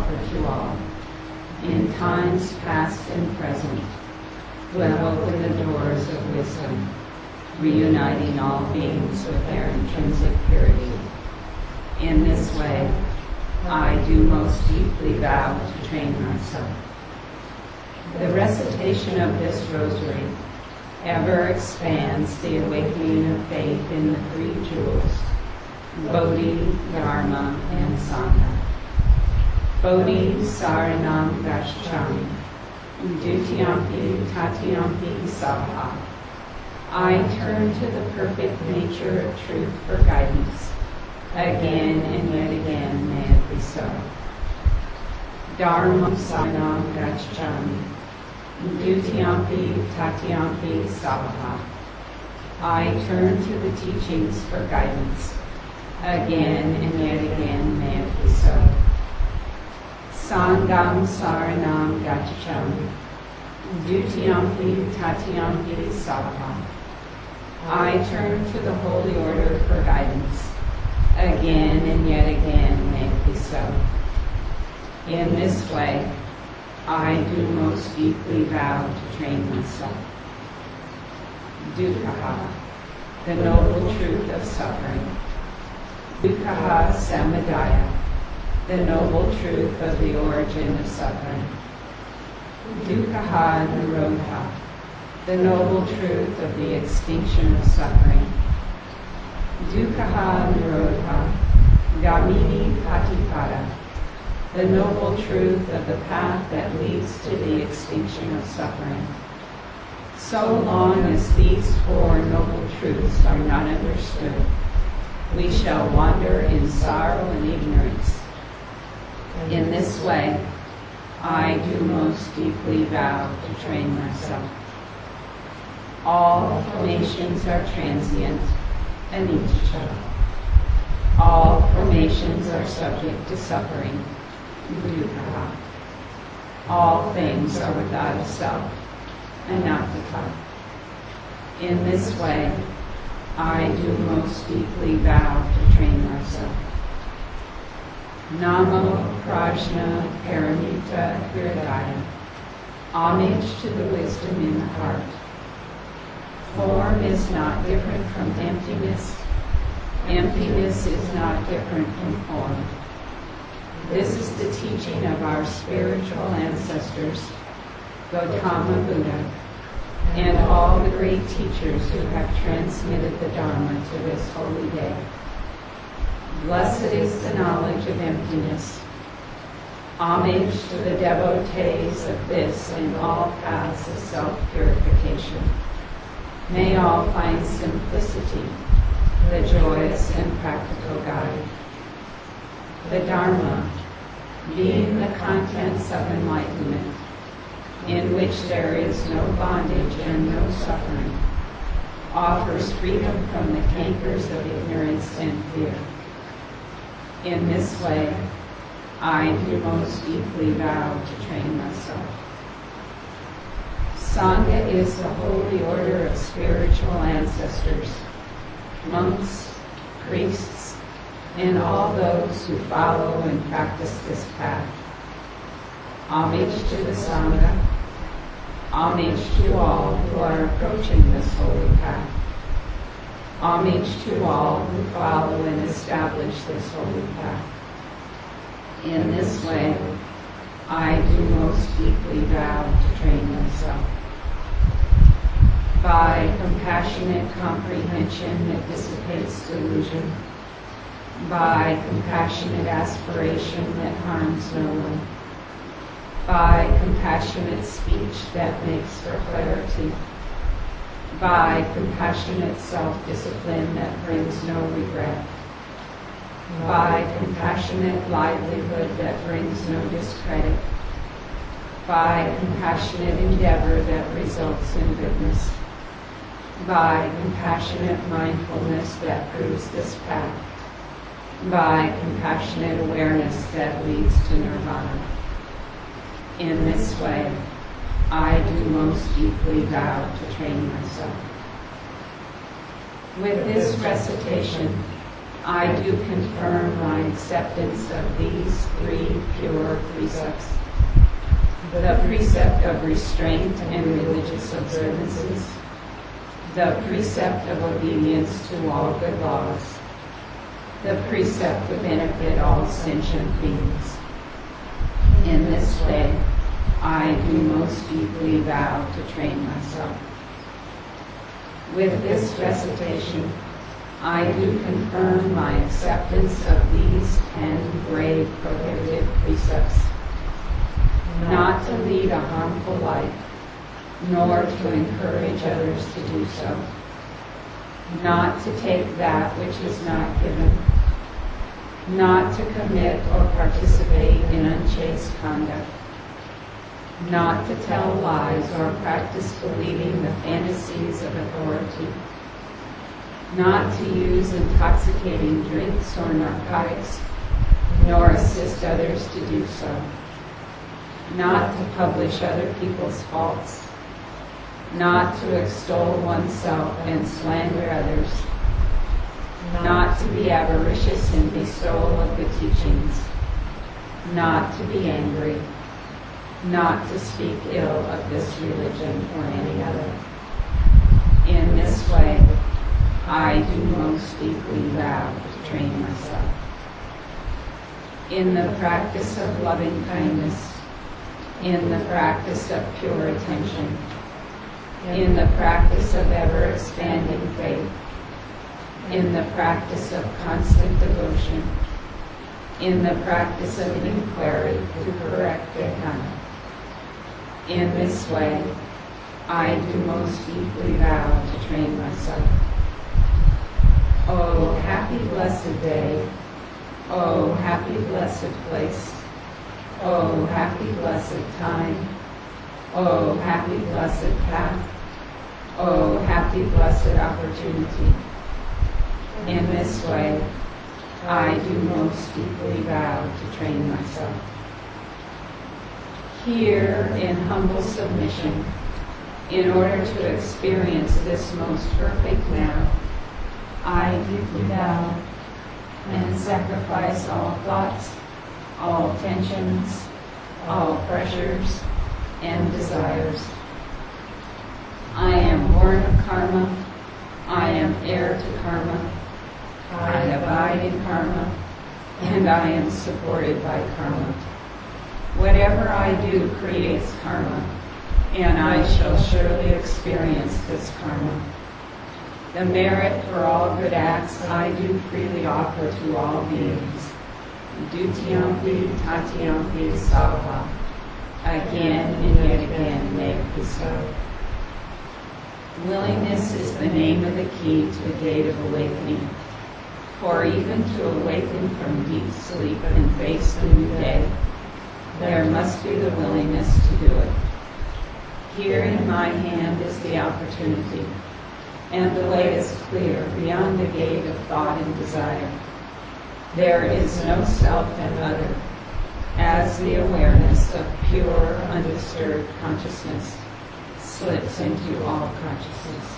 offer to all, in times past and present, who have opened the doors of wisdom, reuniting all beings with their intrinsic purity. In this way, I do most deeply vow to train myself. The recitation of this rosary ever expands the awakening of faith in the three jewels, Bodhi, Dharma, and Sangha. Bodhi saranam gacchami, dutiyampi tatiyampi sabha. I turn to the perfect nature of truth for guidance. Again and yet again may it be so. Dharma saranam gacchami, dutiyampi tatiyampi sabha. I turn to the teachings for guidance. Again and yet again may it be so. Sangam saranam gacchami, dutiyampi tatiyampi sabha. I turn to the holy order for guidance. Again and yet again may it be so. In this way, I do most deeply vow to train myself. Dukkha, the noble truth of suffering. Dukkha samuddaya, the noble truth of the origin of suffering. Dukkha nirodha, the noble truth of the extinction of suffering. Dukkha nirodha, gamini patipada, the noble truth of the path that leads to the extinction of suffering. So long as these four noble truths are not understood, we shall wander in sorrow and ignorance. In this way, I do most deeply vow to train myself. All formations are transient, anicca. All formations are subject to suffering, dukkha. All things are without a self, anatta. In this way, I do most deeply vow to train myself. Namo Prajna Paramita Hridaya. Homage to the wisdom in the heart. Form is not different from emptiness. Emptiness is not different from form. This is the teaching of our spiritual ancestors, Gautama Buddha, and all the great teachers who have transmitted the Dharma to this holy day. Blessed is the knowledge of emptiness. Homage to the devotees of this and all paths of self-purification. May all find simplicity, the joyous and practical guide. The Dharma, being the contents of enlightenment, in which there is no bondage and no suffering, offers freedom from the cankers of ignorance and fear. In this way, I do most deeply vow to train myself. Sangha is the holy order of spiritual ancestors, monks, priests, and all those who follow and practice this path. Homage to the Sangha. Homage to all who are approaching this holy path. Homage to all who follow and establish this holy path. In this way, I do most deeply vow to train myself. By compassionate comprehension that dissipates delusion, by compassionate aspiration that harms no one, by compassionate speech that makes for clarity, by compassionate self-discipline that brings no regret, by compassionate livelihood that brings no discredit, by compassionate endeavor that results in goodness, by compassionate mindfulness that proves this path, by compassionate awareness that leads to nirvana. In this way, I do most deeply vow to train myself. With this recitation, I do confirm my acceptance of these 3 pure precepts. The precept of restraint and religious observances. The precept of obedience to all good laws. The precept to benefit all sentient beings. In this way, I do most deeply vow to train myself. With this recitation, I do confirm my acceptance of these 10 grave prohibited precepts. Not to lead a harmful life, nor to encourage others to do so. Not to take that which is not given. Not to commit or participate in unchaste conduct. Not to tell lies or practice believing the fantasies of authority. Not to use intoxicating drinks or narcotics, nor assist others to do so. Not to publish other people's faults. Not to extol oneself and slander others. Not to be avaricious in bestowal of the teachings. Not to be angry. Not to speak ill of this religion or any other. In this way, I do most deeply vow to train myself. In the practice of loving kindness, in the practice of pure attention, in the practice of ever-expanding faith, in the practice of constant devotion, in the practice of inquiry to correct dhamma. In this way, I do most deeply vow to train myself. Oh, happy blessed day. Oh, happy blessed place. Oh, happy blessed time. Oh, happy blessed path. Oh, happy blessed opportunity. In this way, I do most deeply vow to train myself. Here, in humble submission, in order to experience this most perfect now, I deeply vow and sacrifice all thoughts, all tensions, all pressures, and desires. I am born of karma. I am heir to karma. I abide in karma, and I am supported by karma. Whatever I do creates karma, and I shall surely experience this karma. The merit for all good acts I do freely offer to all beings. Dutiyampi tatiyampi sabha. Again and yet again may it be so. Willingness is the name of the key to the gate of awakening. For even to awaken from deep sleep and face the new day, there must be the willingness to do it. Here in my hand is the opportunity, and the way is clear beyond the gate of thought and desire. There is no self and other, as the awareness of pure, undisturbed consciousness slips into all consciousness.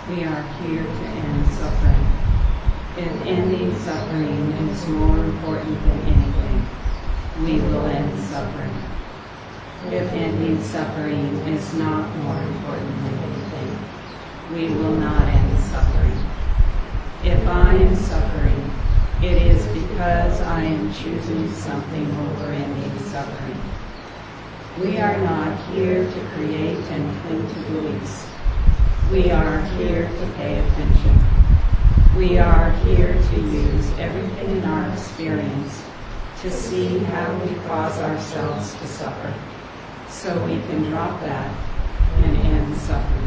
We are here to end suffering. If ending suffering is more important than anything, we will end suffering. If ending suffering is not more important than anything, we will not end suffering. If I am suffering, it is because I am choosing something over ending suffering. We are not here to create and cling to beliefs. We are here to pay attention. We are here to use everything in our experience to see how we cause ourselves to suffer, so we can drop that and end suffering.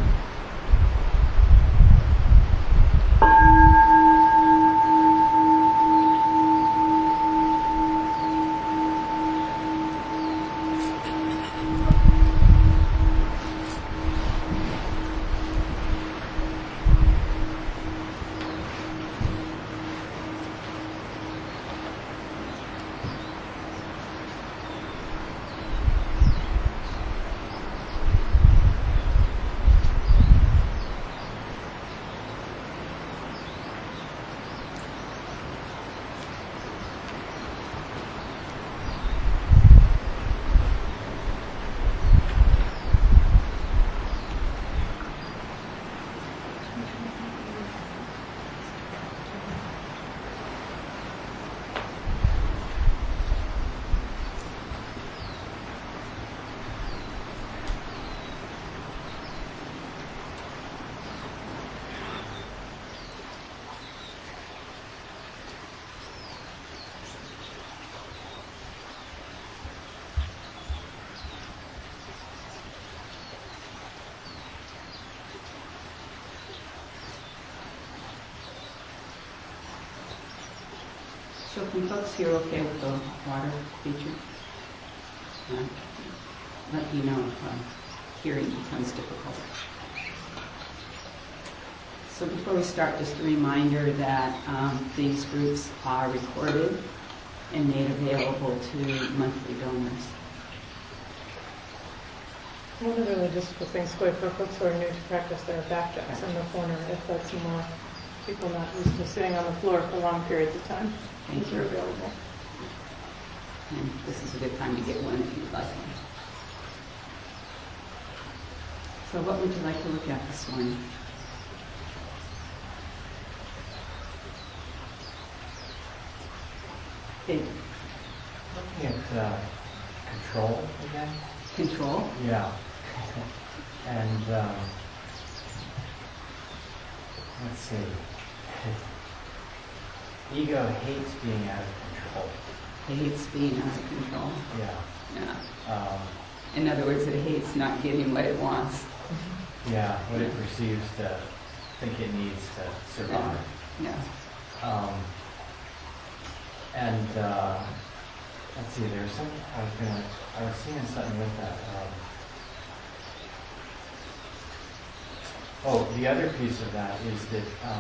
So can folks hear okay with the water feature? Let me know if hearing becomes difficult. So before we start, just a reminder that these groups are recorded and made available to monthly donors. One of the logistical things, for folks who are new to practice, there are backjacks in the corner if that's more people not used to sitting on the floor for long periods of time. Thank you. Are available. And this is a good time to get one if you'd like one. So what would you like to look at this morning? Hey, Looking at control again. control? Yeah. And let's see. Ego hates being out of control. It hates being out of control. Yeah. Yeah. In other words, it hates not getting what it wants. Yeah, what it perceives to think it needs to survive. Yeah. And let's see, there's some, I was seeing something with that. The other piece of that is that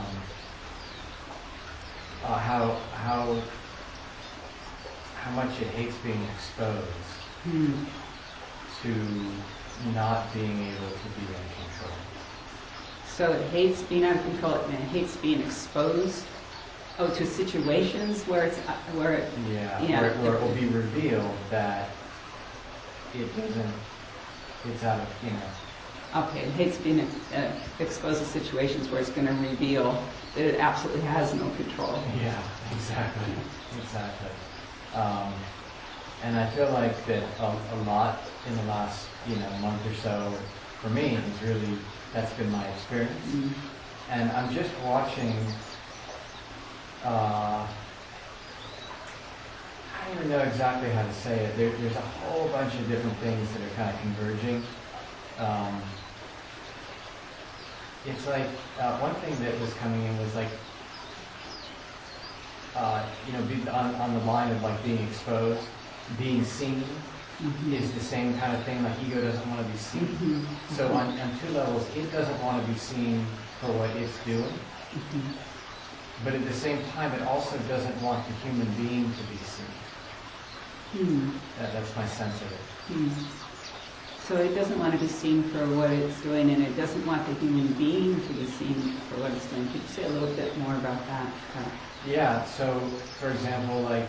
how much it hates being exposed to not being able to be in control. So it hates being out of control and it hates being exposed. Oh, to situations where it's where it where it will be revealed that it doesn't. It's out of Okay, it hates being exposed to situations where it's going to reveal that it absolutely has no control. Yeah, exactly. And I feel like that a lot in the last month or so, for me, is really that's been my experience. Mm-hmm. And I'm just watching. I don't even know exactly how to say it. There's a whole bunch of different things that are kind of converging. It's like one thing that was coming in was like, on the line of like being exposed, being seen is the same kind of thing. Like ego doesn't want to be seen. Mm-hmm. So on two levels, it doesn't want to be seen for what it's doing. Mm-hmm. But at the same time, it also doesn't want the human being to be seen. That's my sense of it. So it doesn't want to be seen for what it's doing, and it doesn't want the human being to be seen about that. Yeah, so for example, like,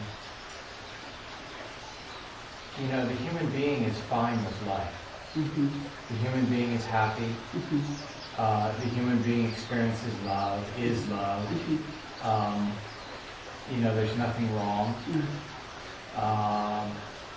you know, the human being is fine with life. Mm-hmm. The human being is happy. Mm-hmm. The human being experiences love, is loved. Mm-hmm. You know, there's nothing wrong. Mm-hmm.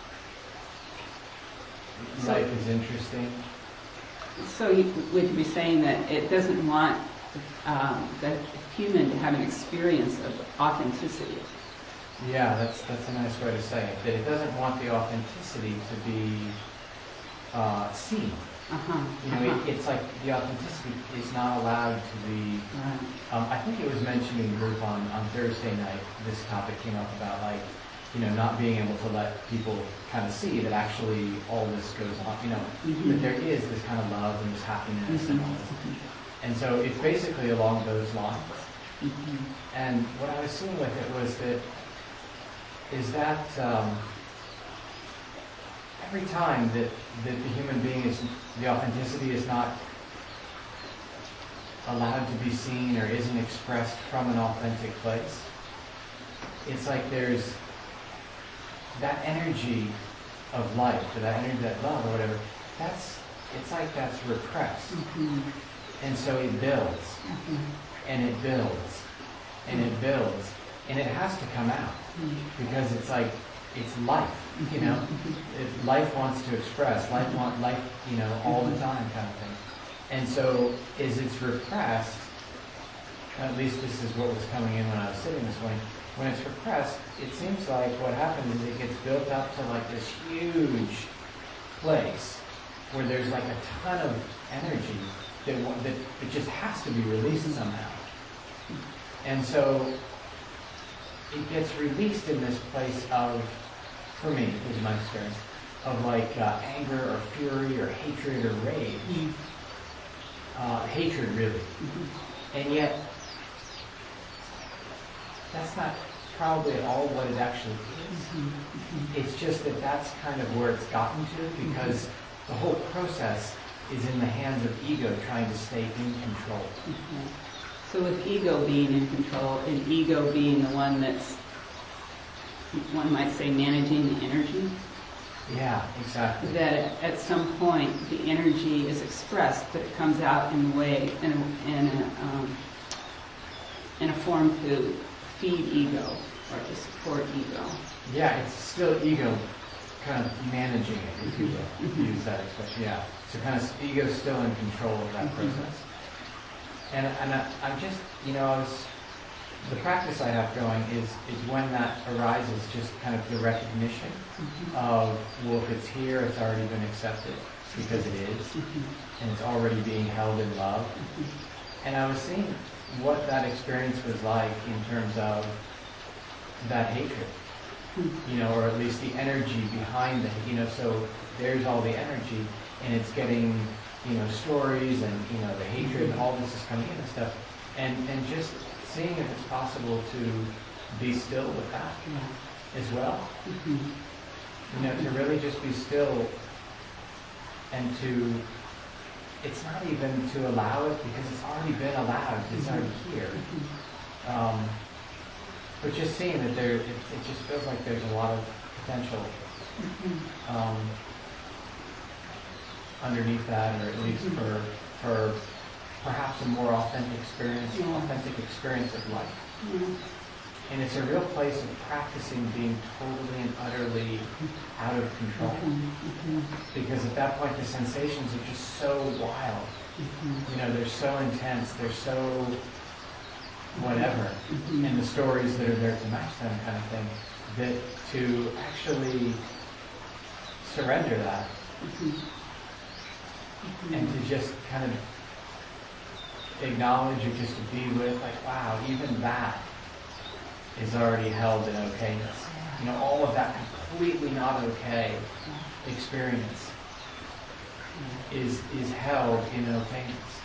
Life is interesting. So would you be saying that it doesn't want the human to have an experience of authenticity? Yeah, that's a nice way to say it. That it doesn't want the authenticity to be seen. Uh-huh. You know, it's like the authenticity is not allowed to be. Right. I think it was mentioned in group on Thursday night. This topic came up about, like, you know, not being able to let people kind of see that actually all this goes on. You know, Mm-hmm. that there is this kind of love and this happiness and all this. And so it's basically along those lines. Mm-hmm. And what I was seeing with it was that every time that the human being is, the authenticity is not allowed to be seen or isn't expressed from an authentic place, it's like there's that energy of life, or that energy, that love, or whatever, it's like that's repressed. Mm-hmm. And so it builds, Mm-hmm. and it builds, and it builds, and it has to come out, because it's like, it's life, you know? If life wants to express, life, you know, all the time kind of thing. And so, as it's repressed, at least this is what was coming in when I was sitting this morning, when it's repressed, it seems like what happens is it gets built up to like this huge place where there's like a ton of energy that it just has to be released somehow. And so it gets released in this place of, for me, this is my experience, of like anger or fury or hatred or rage. Hatred, really. And yet, that's not probably all what it actually is. It's just that that's kind of where it's gotten to, because the whole process is in the hands of ego trying to stay in control. So with ego being in control, and ego being the one that's, one might say, managing the energy, Yeah, exactly. that at some point the energy is expressed, but it comes out in a way, in a form to feed ego or to support ego. Yeah, it's still ego kind of managing it, if you will, use that expression. Yeah, so kind of ego's still in control of that process. And I'm just, you know, the practice I have going is when that arises, just kind of the recognition of, well, if it's here, it's already been accepted, because it is, and it's already being held in love. And I was seeing what that experience was like in terms of that hatred, you know, or at least the energy behind it, you know, so there's all the energy, and it's getting, you know, stories and, you know, the hatred and all this is coming in and stuff, and just seeing if it's possible to be still with that as well. You know, to really just be still, and to, it's not even to allow it, because it's already been allowed, it's already here. But just seeing that it just feels like there's a lot of potential underneath that, or at least for perhaps a more authentic experience of life. And it's a real place of practicing being totally and utterly out of control. Because at that point the sensations are just so wild. You know, they're so intense, they're so whatever, and the stories that are there to match them kind of thing, that to actually surrender that and to just kind of acknowledge or just to be with, like, wow, even that is already held in okayness. You know, all of that completely not okay experience is held in okayness.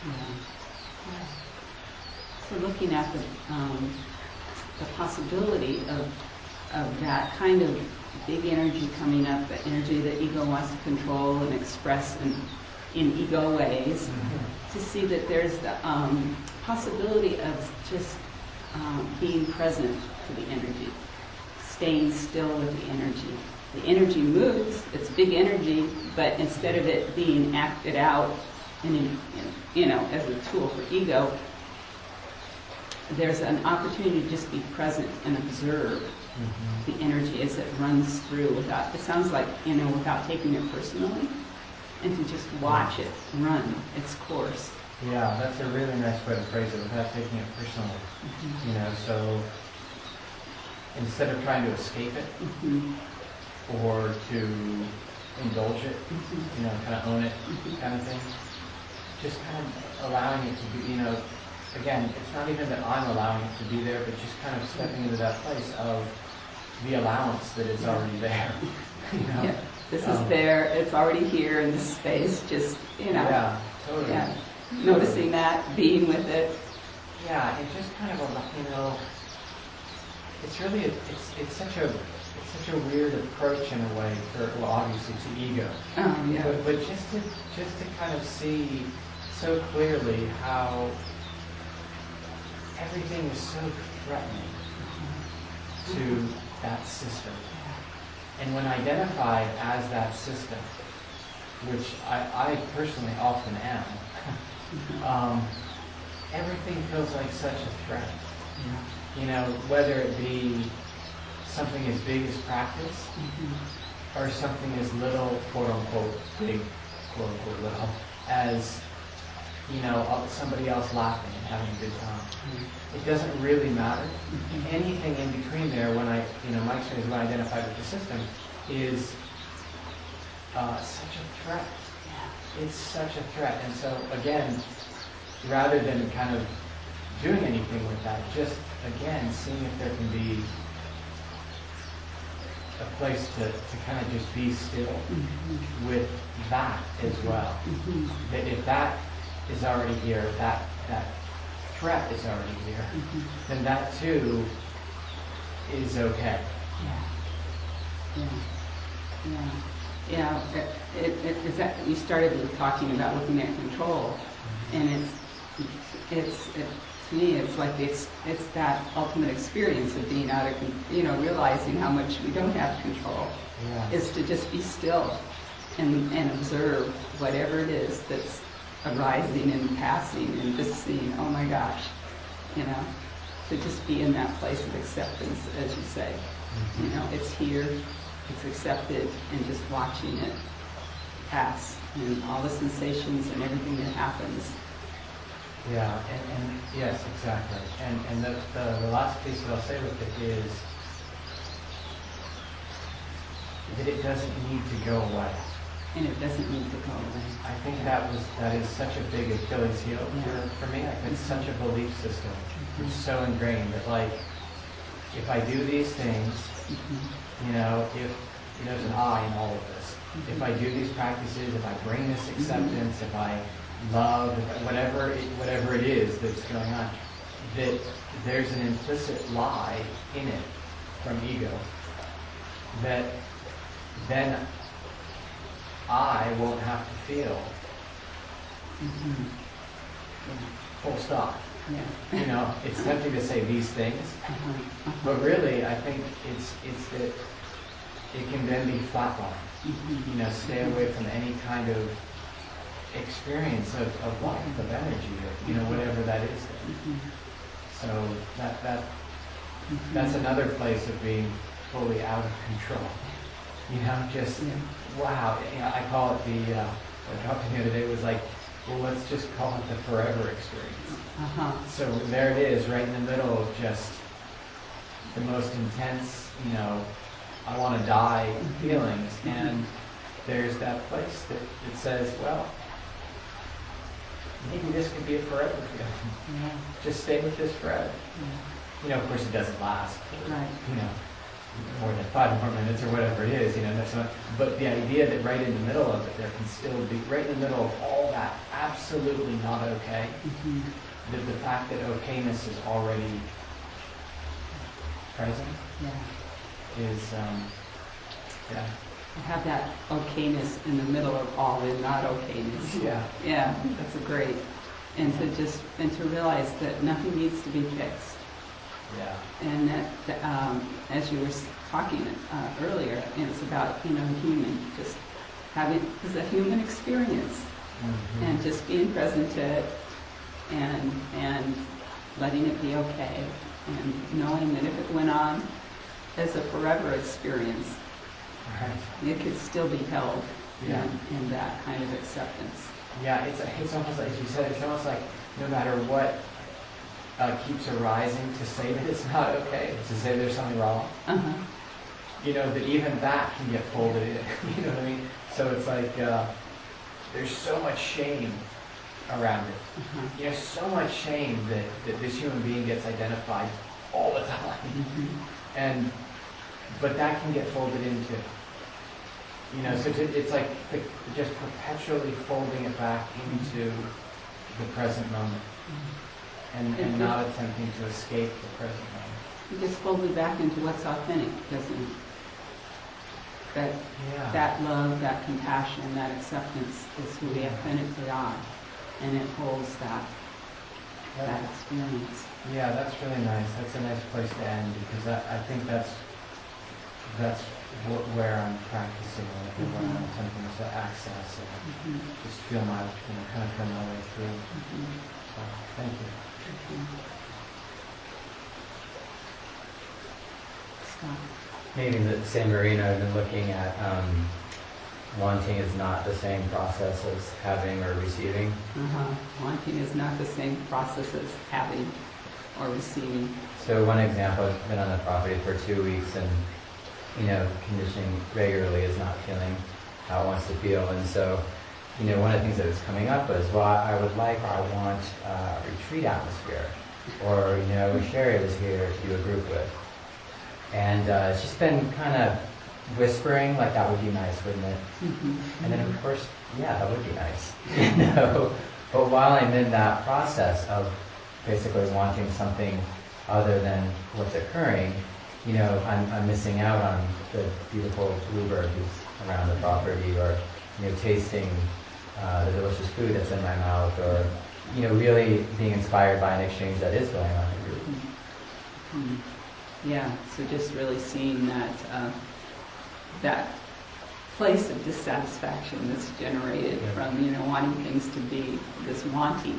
So looking at the possibility of that kind of big energy coming up, the energy that ego wants to control and express in ego ways, to see that there's the possibility of just being present to the energy, staying still with the energy. The energy moves, it's big energy, but instead of it being acted out as a tool for ego, there's an opportunity to just be present and observe the energy as it runs through it sounds like, without taking it personally, and to just watch it run its course. Yeah, that's a really nice way to phrase it, without taking it personally. So instead of trying to escape it or to indulge it, kind of own it kind of thing, just kind of allowing it to be, again, it's not even that I'm allowing it to be there, but just kind of stepping into that place of the allowance that is already there. Yeah, this is there, it's already here in this space, just, Yeah, totally. Yeah. Noticing that, being with it. Yeah, it just kind of, it's really, it's such a weird approach in a way for, well, obviously to ego. Oh, yeah. But just to kind of see so clearly how everything is so threatening to that system. And when identified as that system, which I personally often am, everything feels like such a threat. Whether it be something as big as practice, or something as little, quote unquote, big, quote unquote, little, as somebody else laughing and having a good time. It doesn't really matter. Anything in between there, when my experience when I identified with the system, is such a threat. It's such a threat. And so again, rather than kind of doing anything with that, just again seeing if there can be a place to kind of just be still with that as well. That if that is already here, that threat is already here, then that too is okay. It's that you started with talking about looking at control, and it's to me it's like it's that ultimate experience of being out of realizing how much we don't have control. Is to just be still and observe whatever it is that's arising and passing, and just seeing, oh my gosh, to just be in that place of acceptance, as you say. It's here, it's accepted, and just watching it pass, and all the sensations and everything that happens. Yeah, and yes, exactly. And the last piece that I'll say with it is that it doesn't need to go away. And it doesn't need to go away. I think that is such a big Achilles heel for me. It's such a belief system. It's so ingrained that if I do these things, if there's an I in all of this. If I do these practices, if I bring this acceptance, if I love, whatever it is that's going on, that there's an implicit lie in it from ego that then I won't have to feel. Full stop. It's tempting to say these things, but really I think it's that it can then be flatlined. Stay away from any kind of experience of life, of energy, of whatever that is. So that's another place of being fully out of control. Wow. I call it what I talked to the other day was like, well, let's just call it the forever experience. So there it is, right in the middle of just the most intense, I want to die feelings, and there's that place that says, well, maybe this could be a forever feeling. Just stay with this forever. Of course it doesn't last. Right. More than 5 more minutes or whatever it is, that's not, but the idea that right in the middle of it, there can still be, right in the middle of all that, absolutely not okay, that the fact that okayness is already present is, Have that okayness in the middle of all the not okayness. That's a great, and to realize that nothing needs to be fixed. Yeah. And that, as you were talking earlier, it's about, human, just having, it's a human experience, Mm-hmm. and just being present to it, and letting it be okay, and knowing that if it went on as a forever experience, Right. it could still be held Yeah. in that kind of acceptance. Yeah, it's almost like, as you said, it's almost like no matter what keeps arising, to say that it's not okay, to say there's something wrong, Uh-huh. that even that can get folded in, you know what I mean? So it's like, there's so much shame around it. Uh-huh. So much shame that this human being gets identified all the time. Mhm. But that can get folded into, so it's like just perpetually folding it back into the present moment, and not attempting to escape the present moment. It gets folded back into what's authentic, doesn't it? Yeah. That love, that compassion, that acceptance is who we authentically are, and it holds that experience. Yeah, that's really nice. That's a nice place to end, because I think that's where I'm practicing, and where I'm attempting to access and just feel my, kind of feel my way through. So, thank you. Stop. Maybe in the same arena, I've been looking at wanting is not the same process as having or receiving. Wanting is not the same process as having or receiving. So one example, I've been on the property for 2 weeks, and conditioning regularly is not feeling how it wants to feel. And so, one of the things that was coming up was, well, I would like, or I want a retreat atmosphere. Or, I wish Sherry was here to do a group with. And it's just been kind of whispering, like, that would be nice, wouldn't it? And then, of course, yeah, that would be nice. But while I'm in that process of basically wanting something other than what's occurring, I'm missing out on the beautiful bluebird who's around the property, or, tasting the delicious food that's in my mouth, or, really being inspired by an exchange that is going on in the group. Yeah, so just really seeing that place of dissatisfaction that's generated from, wanting things to be, this wanting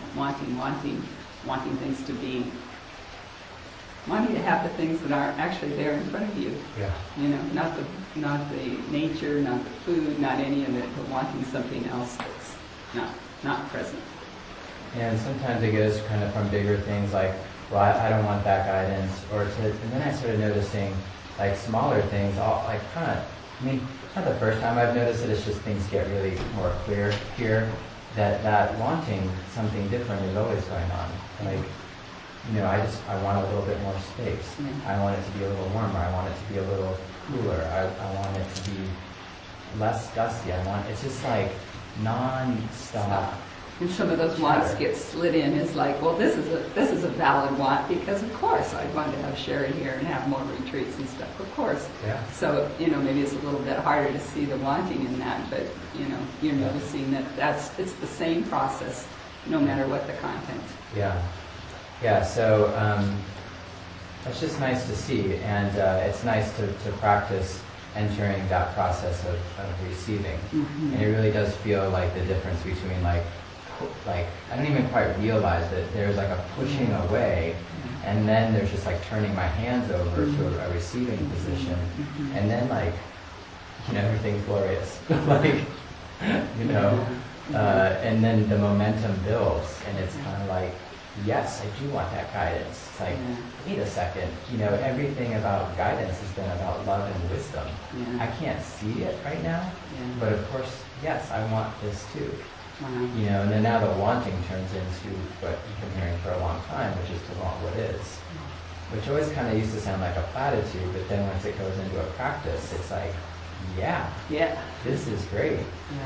things to be, wanting to have the things that are actually there in front of you. Yeah. Not the nature, not the food, not any of it, but wanting something else that's not present. And sometimes it goes kind of from bigger things like, well, I don't want that guidance, and then I started noticing like smaller things, all like kind of, it's not the first time I've noticed it, it's just things get really more clear here, that wanting something different is always going on. Like, I want a little bit more space. I want it to be a little warmer. I want it to be a little cooler. I want it to be less dusty. It's just like non-stop. And some of those wants get slid in as like, well, this is a valid want, because of course I'd want to have Sherry here and have more retreats and stuff, of course. Yeah. So, maybe it's a little bit harder to see the wanting in that, but, you're noticing that it's the same process, no matter what the content. Yeah. Yeah, so it's just nice to see, and it's nice to practice entering that process of receiving. And it really does feel like the difference between like I don't even quite realize that there's like a pushing away, and then there's just like turning my hands over to a receiving position, and then like, everything's glorious. Like, and then the momentum builds, and it's kind of like, yes, I do want that guidance. It's like, wait a second, everything about guidance has been about love and wisdom. I can't see it right now, but of course, yes, I want this too. And then now the wanting turns into what you've been hearing for a long time, which is to want what is. Which always kind of used to sound like a platitude, but then once it goes into a practice, it's like, yeah, this is great.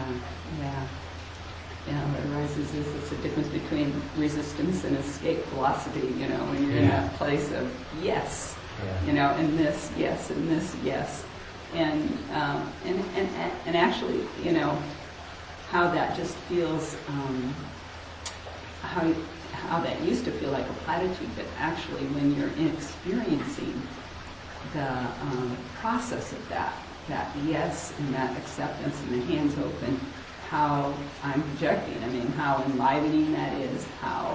What arises is it's the difference between resistance and escape velocity, when you're in that place of yes, and this, yes, and this, yes. And actually, how that just feels, how that used to feel like a platitude, but actually when you're experiencing the process of that yes and that acceptance and the hands open, how I'm projecting, I mean, how enlivening that is, how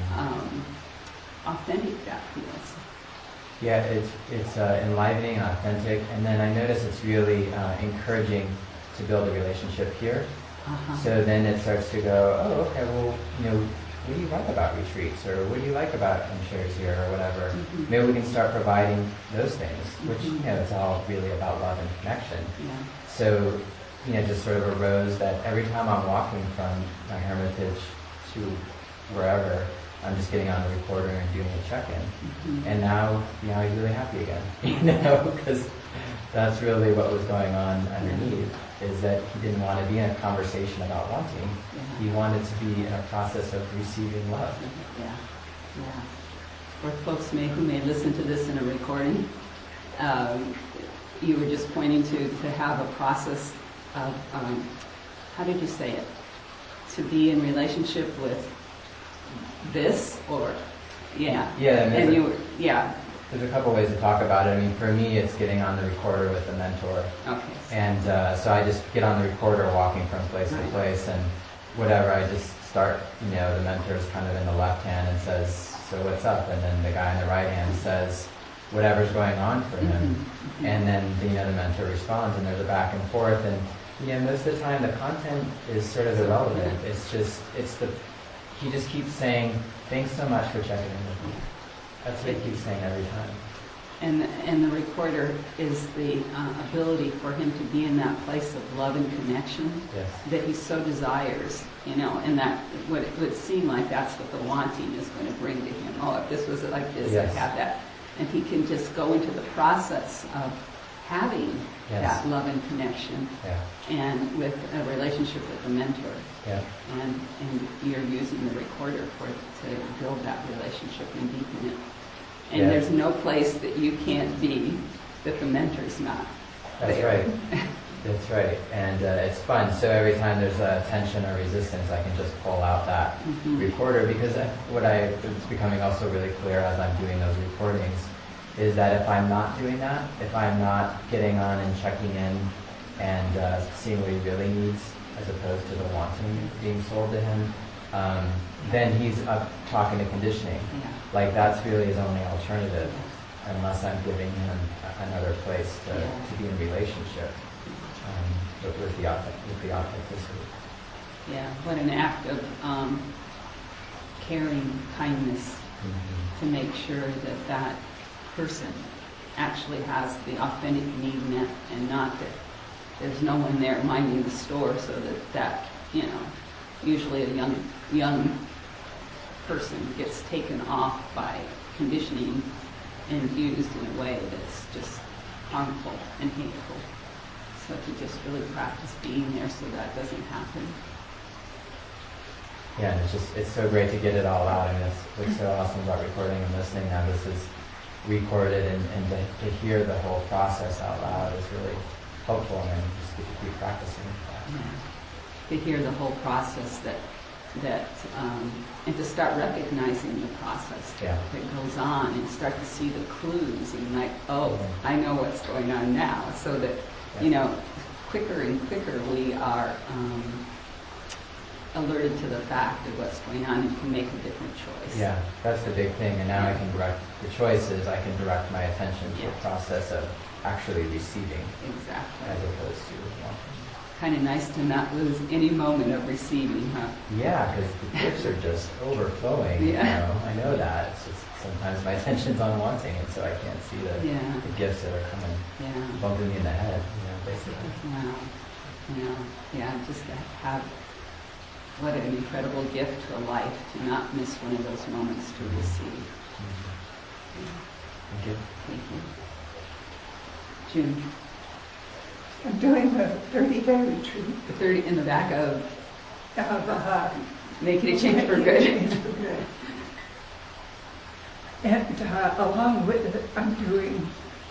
authentic that feels. Yeah, it's enlivening and authentic, and then I notice it's really encouraging to build a relationship here. So then it starts to go, oh, okay, well, what do you like about retreats, or what do you like about shares here, or whatever. Maybe we can start providing those things, which it's all really about love and connection. Yeah. So just sort of arose that every time I'm walking from my hermitage to wherever, I'm just getting on the recorder and doing a check-in. And now, he's really happy again, because that's really what was going on underneath, is that he didn't want to be in a conversation about wanting. He wanted to be in a process of receiving love. Yeah. For folks who may listen to this in a recording, you were just pointing to have a process of, how did you say it? To be in relationship with this, or, Yeah, and you were, there's a couple ways to talk about it. I mean, for me, it's getting on the recorder with the mentor. Okay. And so I just get on the recorder walking from place to place, and whatever, I just start, the mentor's kind of in the left hand and says, so what's up? And then the guy in the right hand says whatever's going on for him. And then, the mentor responds, and there's a back and forth. And, most of the time, the content is sort of irrelevant. It's just, he just keeps saying, thanks so much for checking in with me. That's what he keeps saying every time. And the recorder is the ability for him to be in that place of love and connection that he so desires, and that what it would seem like that's what the wanting is going to bring to him. Oh, if this was like this, I'd have that. And he can just go into the process of having that love and connection, and with a relationship with the mentor. And you're using the recorder to build that relationship and deepen it. And there's no place that you can't be that the mentor's not. That's right. That's right. And it's fun. So every time there's a tension or resistance, I can just pull out that recorder, because it's becoming also really clear as I'm doing those recordings is that if I'm not doing that, if I'm not getting on and checking in and seeing what he really needs as opposed to the wanting being sold to him, then he's up talking to conditioning. Like that's really his only alternative, unless I'm giving him another place to be in relationship with the authenticity. Yeah, what an act of caring kindness to make sure that that person actually has the authentic need met, and not that there's no one there minding the store, so that usually a young person gets taken off by conditioning and used in a way that's just harmful and hateful. So to just really practice being there so that doesn't happen. Yeah, and it's so great to get it all out. I mean, what's so awesome about recording and listening now. This is recorded, and to hear the whole process out loud is really helpful, and then just get to keep practicing. To hear the whole process and to start recognizing the process that goes on, and start to see the clues, and like, I know what's going on now, so that, quicker and quicker we are alerted to the fact of what's going on and can make a different choice. Yeah, that's the big thing, and now I can direct the choices, I can direct my attention to the process of actually receiving. Exactly. As opposed to wanting. Kind of nice to not lose any moment of receiving, huh? Yeah, because the gifts are just overflowing. I know that. It's just sometimes my attention's on wanting, and so I can't see the gifts that are coming, bumping me in the head, basically. Wow. Just to have what an incredible gift to life, to not miss one of those moments to receive. Thank you. Thank you. June. I'm doing the 30-day retreat. The 30 in the back of Making a Change for Good. And along with it, I'm doing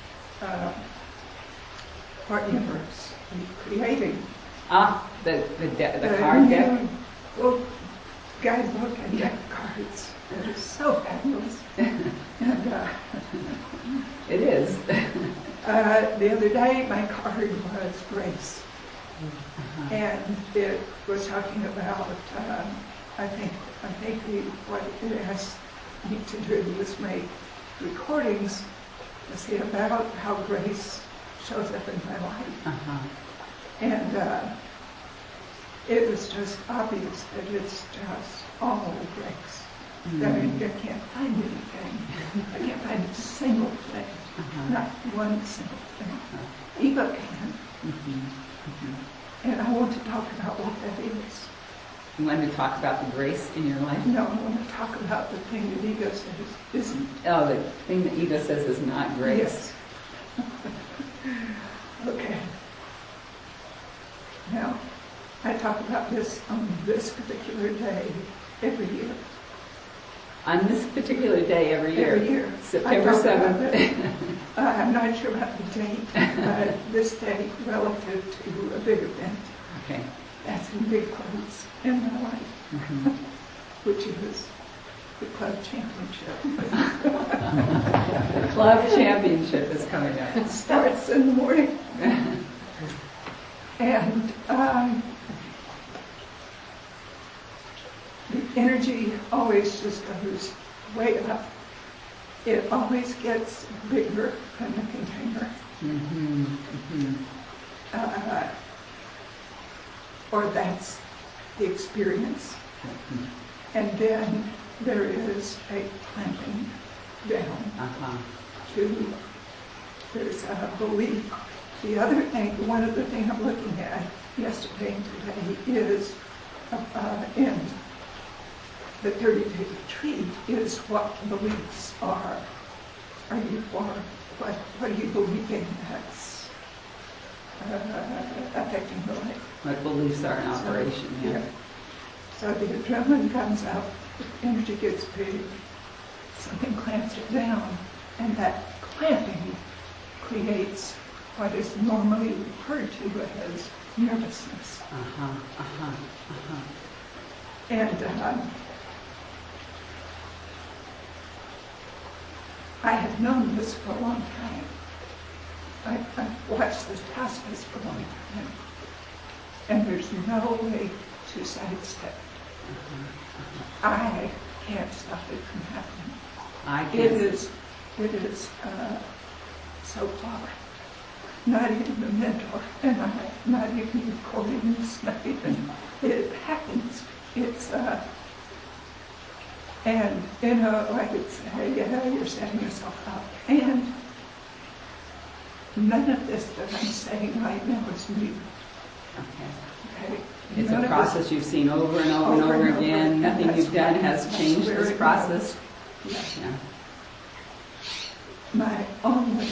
Heart Universe. I'm creating The card deck. book, guidebook, and deck card. cards. It is so fabulous. And It is. the other day, my card was grace. And it was talking about, I think what it asked me to do was make recordings to see about how grace shows up in my life. And it was just obvious that it's just all grace. That I can't find anything. I can't find a single thing. Not one single thing. Ego can. And I want to talk about what that is. You want to talk about the grace in your life? No, I want to talk about the thing that ego says isn't. Oh, the thing that ego says is not grace. Yes. Okay. Now, I talk about this on this particular day every year. On this particular day every year. Every year. September I talk about 7th. it. I'm not sure about the date, but this day relative to a big event. Okay. That's in big quotes in my life, which is the club championship. The club championship is coming up. It starts in the morning. And the energy always just goes way up. It always gets bigger than the container. Or that's the experience. And then there is a clamping down to, there's a belief. The other thing, one of the things I'm looking at yesterday and today is in the 30-day retreat is what beliefs are. Are you for? What do you believe in that's affecting your life? What beliefs are in operation, yeah. So the adrenaline comes up, the energy gets big, something clamps it down, and that clamping creates what is normally referred to as nervousness. And I have known this for a long time. I've watched this process for a long time. And there's no way to sidestep it. I can't stop it from happening. It is so far. Not even the mentor, and I'm not even recording this, not even, it happens. It's, and, I could say, yeah, you're setting yourself up. And none of this that I'm saying right now is new. Okay? It's a process you've seen over and over and over again. Nothing you've done has changed this process. Yeah. My only,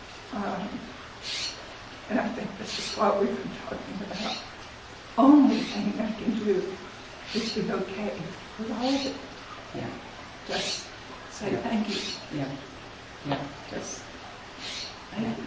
and I think this is what we've been talking about, only thing I can do is be okay with all of it. Yeah. Just say thank you. Yeah. Just thank you.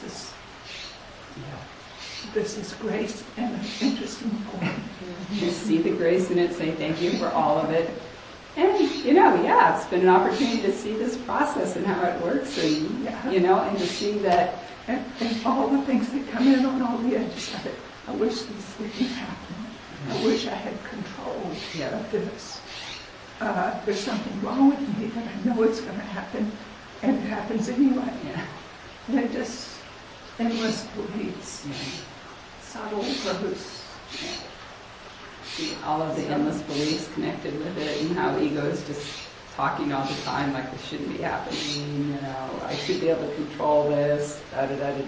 This is grace in an interesting form. You see the grace in it, say thank you for all of it. And, it's been an opportunity to see this process and how it works and, and to see that. And all the things that come in on all the edges of it. I wish this didn't happen. I wish I had control of this. There's something wrong with me, but I know it's going to happen, and it happens anyway. Yeah. And it just endless beliefs, subtle gross. See all of the endless beliefs connected with it, and how ego is just talking all the time like this shouldn't be happening. I should be able to control this. But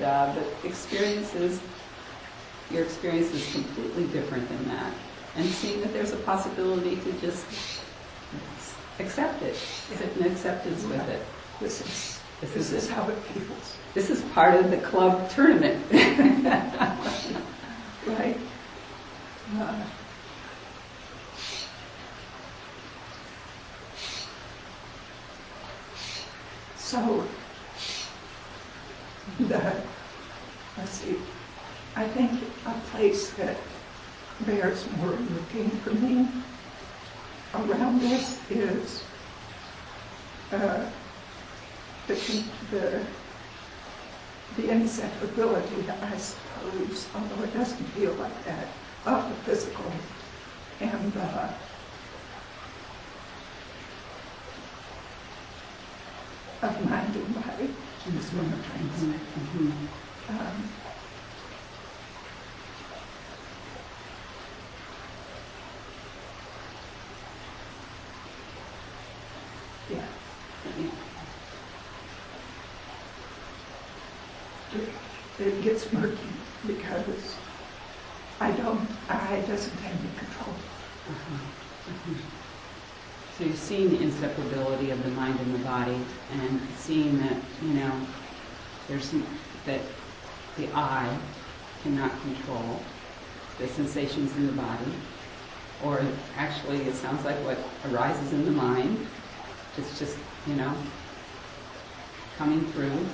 your experience is completely different than that. And seeing that there's a possibility to just accept it, sit in acceptance with it. This is how it feels. This is part of the club tournament. Right? So, let's see, I think a place that bears more looking for me around this is the inseparability, I suppose, although it doesn't feel like that, of the physical and of mind and body, is what I'm trying to say. Yeah. It gets murky because I doesn't have any control. So you're seeing the inseparability of the mind and the body, and seeing that, that the I cannot control the sensations in the body, or actually it sounds like what arises in the mind, it's just, coming through,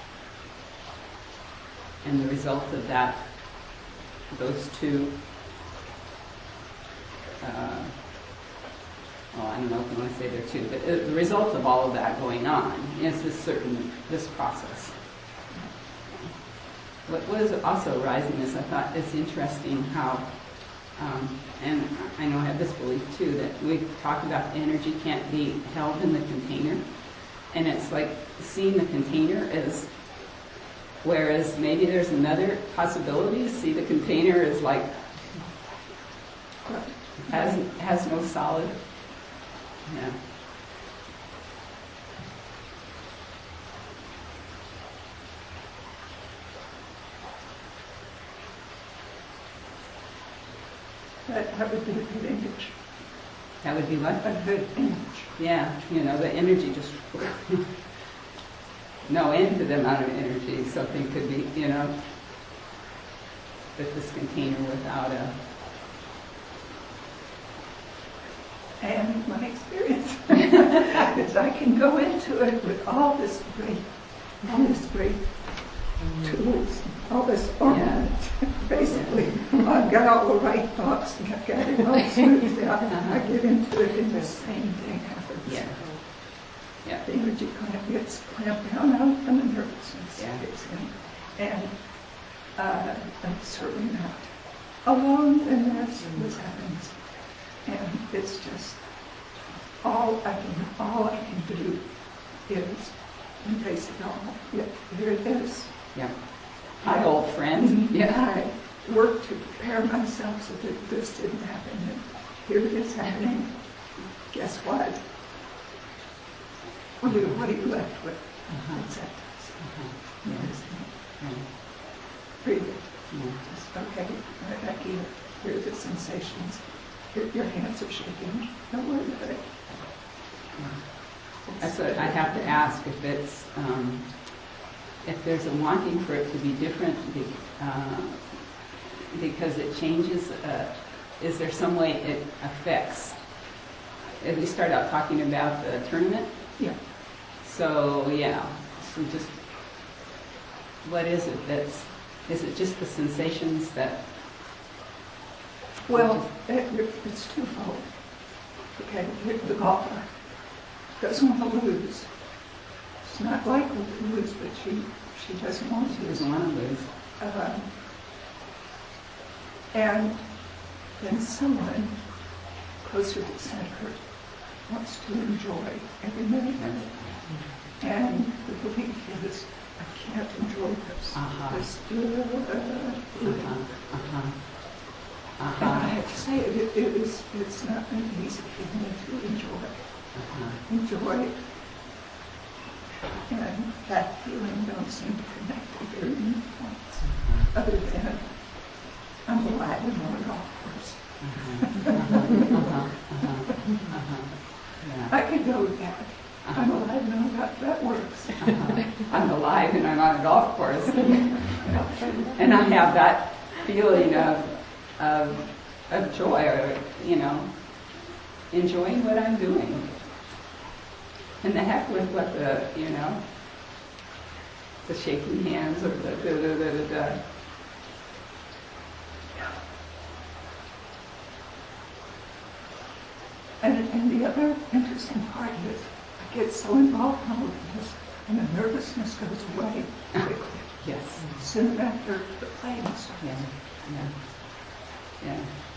and the result of that, those two, I don't know if you want to say there too, but the result of all of that going on is this process. What was also arising is, I thought it's interesting how, and I know I have this belief too, that we talk about energy can't be held in the container, and it's like seeing the container as, whereas maybe there's another possibility, see the container as like, has no solid. Yeah. That would be a good image. That would be what? A good image. Yeah, the energy just, no end to the amount of energy something could be, with this container without a... And my experience is I can go into it with all this great tools, all this ornament. Basically, I've got all the right thoughts and I've got it all smoothed out. I get into it and the same thing happens. Yeah. Yeah. The energy kind of gets clamped down on the nervousness. Yeah. And I'm certainly not alone in this. This happens. And it's just all I can do is embrace it all. Yeah, here it is. Yeah. Hi, old friend. Yeah. I worked to prepare myself so that this didn't happen. And here it is happening. Guess what? What are you left with? Acceptance. Yes. Breathe it. Just, okay, Becky, here are the sensations. Your hands are shaking. Don't worry about it. That's what I have to ask, if it's, if there's a wanting for it to be different, because it changes, is there some way it affects? If we start out talking about the tournament. Yeah. So just, what is it is it just the sensations that? Well, it's twofold. Okay, the golfer doesn't want to lose. It's not likely to lose, but she doesn't want to. She doesn't want to lose. And then someone closer to center wants to enjoy every minute of it. And the belief is, I can't enjoy this. And I have to say, it's not an easy feeling to enjoy. Enjoy it. And that feeling don't seem to connect to very many points, other than I'm alive and on a golf course. I could go with that. I'm alive and on a golf, that works. I'm alive and I'm on a golf course. And I have that feeling of joy, or, enjoying what I'm doing. And the heck with what the shaking hands or the da-da-da-da-da. And the other interesting part is I get so involved in all of this, and the nervousness goes away quickly. Yes. Soon after the playing starts. Yeah. Yeah. Yeah.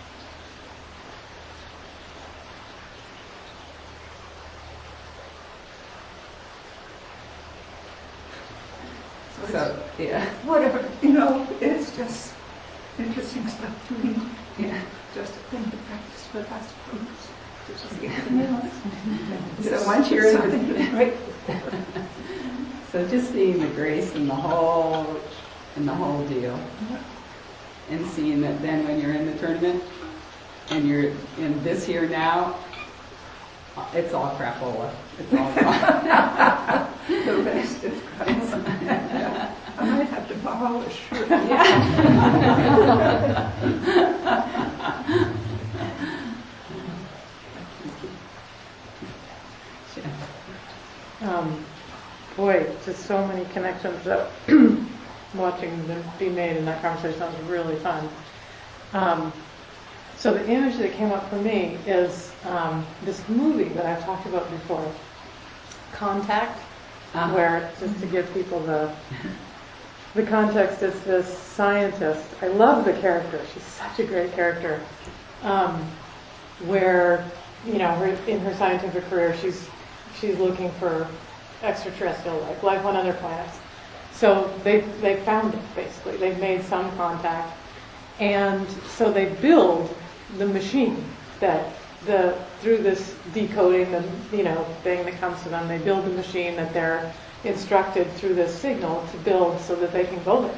So, yeah. Whatever, you know, it's just interesting stuff to me. Yeah. Just a thing to practice with, I suppose. To just get to know it. So once you're in Something to be the, grateful for. so just seeing the grace in the whole deal, and seeing that then when you're in the tournament and you're in this here now, it's all crapola. It's all gone. The rest is crazy. I might have to borrow a shirt. Boy, just so many connections that watching them be made in that conversation was really fun. So the image that came up for me is this movie that I've talked about before, Contact, where, just to give people the context, is this scientist. I love the character. She's such a great character. Where, you know, in her scientific career, she's looking for extraterrestrial life on other planets. So they found it, basically. They've made some contact. And so they build the machine that through this decoding, thing that comes to them, they build the machine that they're instructed through this signal to build so that they can go there.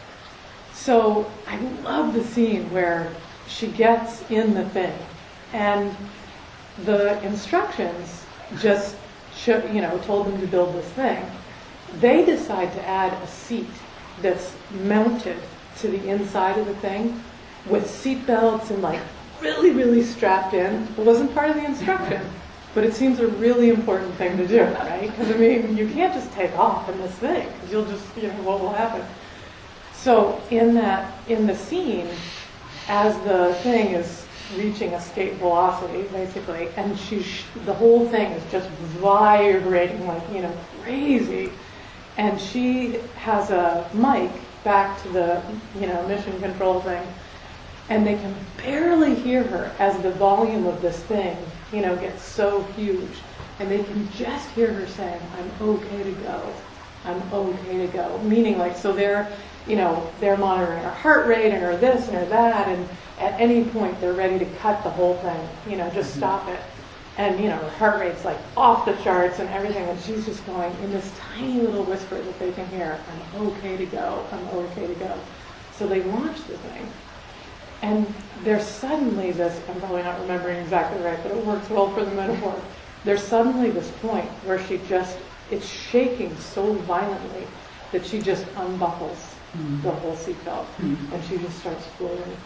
So I love the scene where she gets in the thing, and the instructions just told them to build this thing. They decide to add a seat that's mounted to the inside of the thing with seat belts and really, really strapped in. It wasn't part of the instruction, but it seems a really important thing to do, right? Because you can't just take off in this thing, because you'll just, what will happen? So in the scene, as the thing is reaching escape velocity, basically, and the whole thing is just vibrating crazy, and she has a mic back to the mission control thing, and they can barely hear her as the volume of this thing gets so huge, and they can just hear her saying, "I'm okay to go, I'm okay to go," meaning so they're monitoring her heart rate and her this and her that, and at any point they're ready to cut the whole thing, just stop it. And, her heart rate's off the charts and everything, and she's just going in this tiny little whisper that they can hear, "I'm okay to go, I'm okay to go." So they launch the thing. And there's suddenly this, I'm probably not remembering exactly right, but it works well for the metaphor. There's suddenly this point where it's shaking so violently that she just unbuckles the whole seatbelt, and she just starts floating.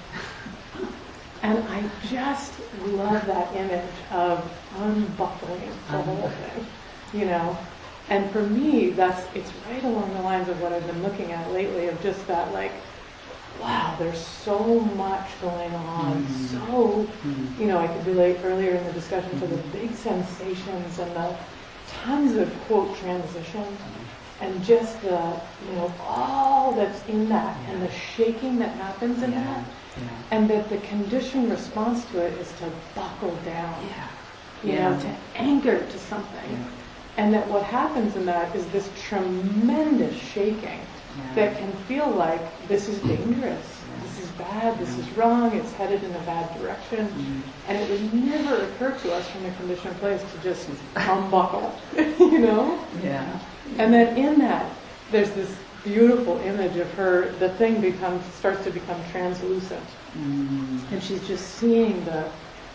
And I just love that image of unbuckling the whole thing, And for me, it's right along the lines of what I've been looking at lately, of just that, wow, there's so much going on. So, I could relate earlier in the discussion to the big sensations and the tons of, quote, transition, and just the, all that's in that, and the shaking that happens in that. And that the conditioned response to it is to buckle down, to anchor to something. And that what happens in that is this tremendous shaking that can feel like this is dangerous, this is bad, this is wrong, it's headed in a bad direction. And it would never occur to us from a conditioned place to just unbuckle, Yeah. And then in that, there's this beautiful image of her, the thing starts to become translucent. And she's just seeing the,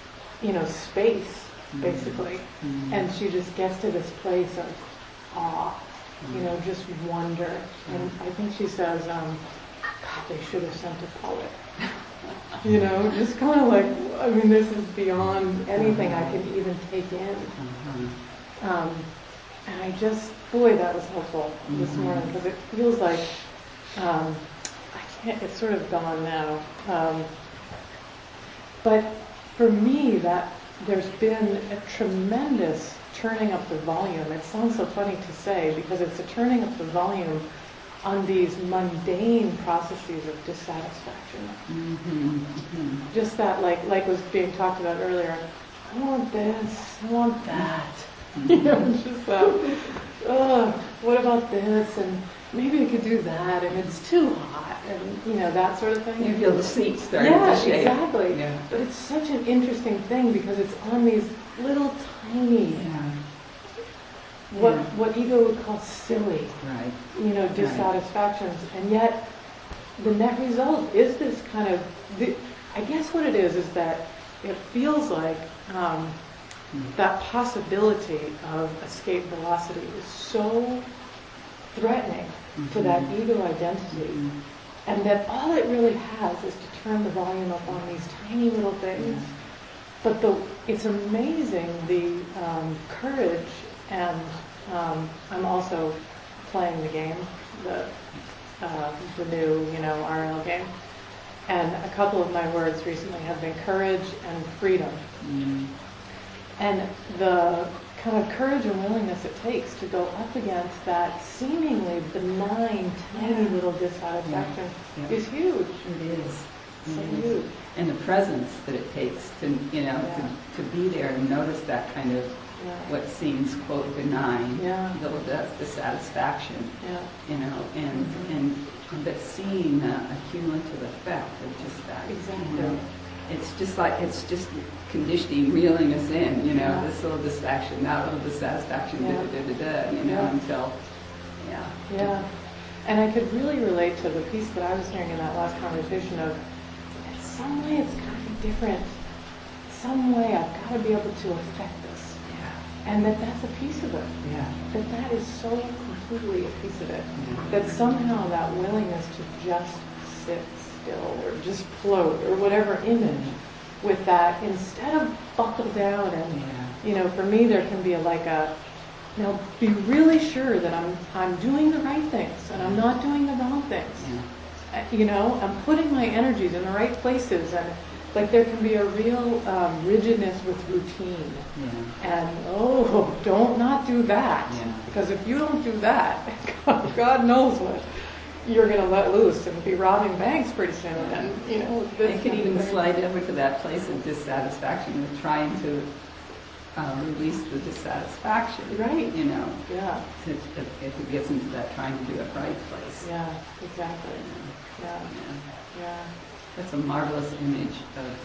space, basically. And she just gets to this place of awe, just wonder. And I think she says, God, they should have sent a poet. Just kind of this is beyond anything I can even take in. And I just, boy, that was helpful this morning, because it feels like, it's sort of gone now. But for me, that there's been a tremendous turning up the volume. It sounds so funny to say because it's a turning up the volume on these mundane processes of dissatisfaction. Just that, like was being talked about earlier, I want this, I want that. You know, just that, what about this? And maybe I could do that, and it's too hot, and you know, that sort of thing. You feel the seat starting to shake. Exactly. Yeah. But it's such an interesting thing because it's on these little tiny, what ego would call silly, Right. you know, dissatisfactions, and yet the net result is this kind of, I guess what it is that it feels like that possibility of escape velocity is so threatening to that ego identity, and that all it really has is to turn the volume up on these tiny little things. But it's amazing the courage, and I'm also playing the game, the new, you know, RL game. And a couple of my words recently have been courage and freedom. And the kind of courage and willingness it takes to go up against that seemingly benign, tiny little dissatisfaction is huge. It is. So It is. huge. And the presence that it takes to, you know, to be there and notice that kind of what seems, quote, benign, little dissatisfaction, you know, and but seeing a cumulative effect of just that. Exactly. You know, it's just conditioning, reeling us in, you know, this little dissatisfaction, that little dissatisfaction, you know, until, Yeah. And I could really relate to the piece that I was hearing in that last conversation of, in some way it's got to be different. Some way I've got to be able to affect this. And that's a piece of it. That is so completely a piece of it. That somehow that willingness to just sit still or just float or whatever image with that, instead of buckle down and, you know, for me there can be be really sure that I'm doing the right things and I'm not doing the wrong things. You know, I'm putting my energies in the right places, and like there can be a real rigidness with routine. And don't not do that, because if you don't do that, God knows what you're going to let loose and be robbing banks pretty soon. And you know, it could even slide over to that place of dissatisfaction of trying to release the dissatisfaction. Right. You know. If it gets into that trying to do it right place. Yeah. Exactly. Yeah. That's a marvelous image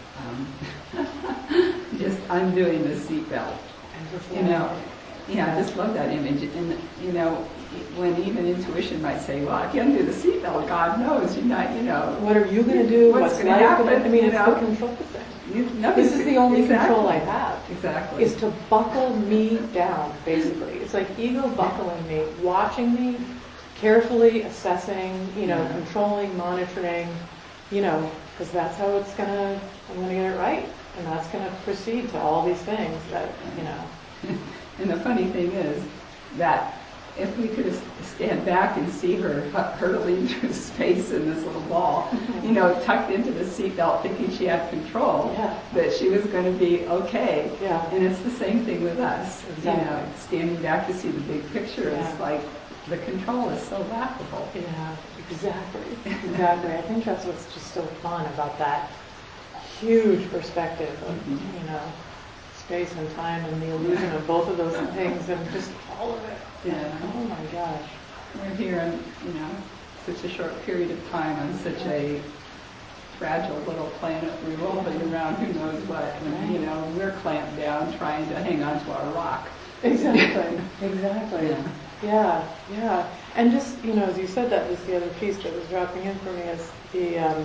of just undoing the seatbelt. You know. Yeah, I just love that image. And you know, when even intuition might say, "Well, I can't do the seatbelt. God knows you're not. You know, what are you going to do? What's going to happen? I mean, it's know? the control thing. This is the only control I have. Exactly. Is to buckle me down, basically. It's like ego buckling me, watching me, carefully assessing, you know, controlling, monitoring, you know, because that's how I'm going to get it right. And that's going to proceed to all these things that, you know. And the funny thing is that if we could stand back and see her hurtling through space in this little ball, you know, tucked into the seatbelt, thinking she had control, that she was going to be okay. And it's the same thing with us. Exactly. You know, standing back to see the big picture is like the control is so laughable. Yeah, exactly. I think that's what's just so fun about that huge perspective of, you know, space and time and the illusion of both of those things and just all of it. Oh my gosh. We're here in, you know, such a short period of time on such a fragile little planet revolving around who knows what. And, you know, we're clamped down trying to hang on to our rock. Exactly. Yeah. And just, you know, as you said that, was the other piece that was dropping in for me is the,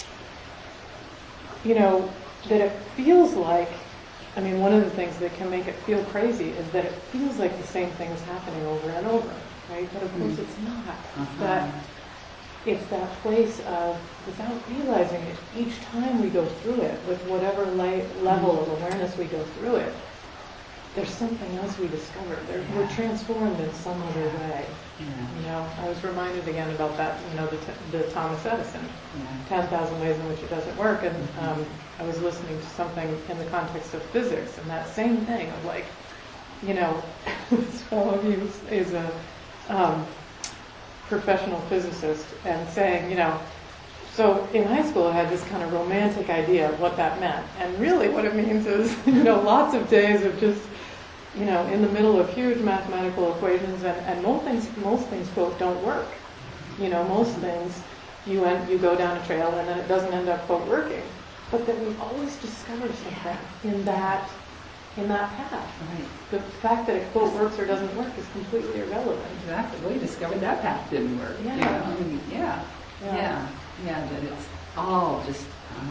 you know, that it feels like, I mean, one of the things that can make it feel crazy is that it feels like the same thing is happening over and over, right? But of course it's not. That it's that place of, without realizing it, each time we go through it, with whatever level of awareness we go through it, there's something else we discovered. We're transformed in some other way. You know, I was reminded again about that, you know, the Thomas Edison, 10,000 ways in which it doesn't work. And I was listening to something in the context of physics, and that same thing of like, you know, this fellow, he is a professional physicist, and saying, you know, so in high school I had this kind of romantic idea of what that meant. And really what it means is, you know, lots of days of just, you know, in the middle of huge mathematical equations, and most things, quote, don't work. You know, most things, you go down a trail and then it doesn't end up, quote, working. But that we always discover something in that path. Right. The fact that it, quote, works or doesn't work is completely irrelevant. Exactly. We discovered that path didn't work. Yeah. You know? I mean, yeah. That it's all just,